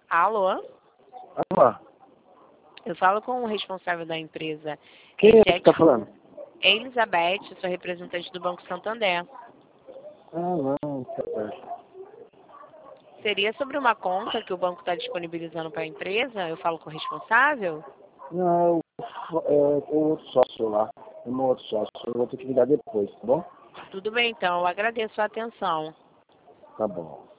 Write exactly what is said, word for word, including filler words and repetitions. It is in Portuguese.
Alô? Alô? Eu falo com o responsável da empresa. Quem é que está falando? É Elizabeth, sou representante do Banco Santander. Ah, não, tá certo. Seria sobre uma conta que o banco está disponibilizando para a empresa? Eu falo com o responsável? Não, é o outro sócio lá. O meu outro sócio. Eu vou ter que ligar depois, tá bom? Tudo bem, então. Eu agradeço a atenção. Tá bom.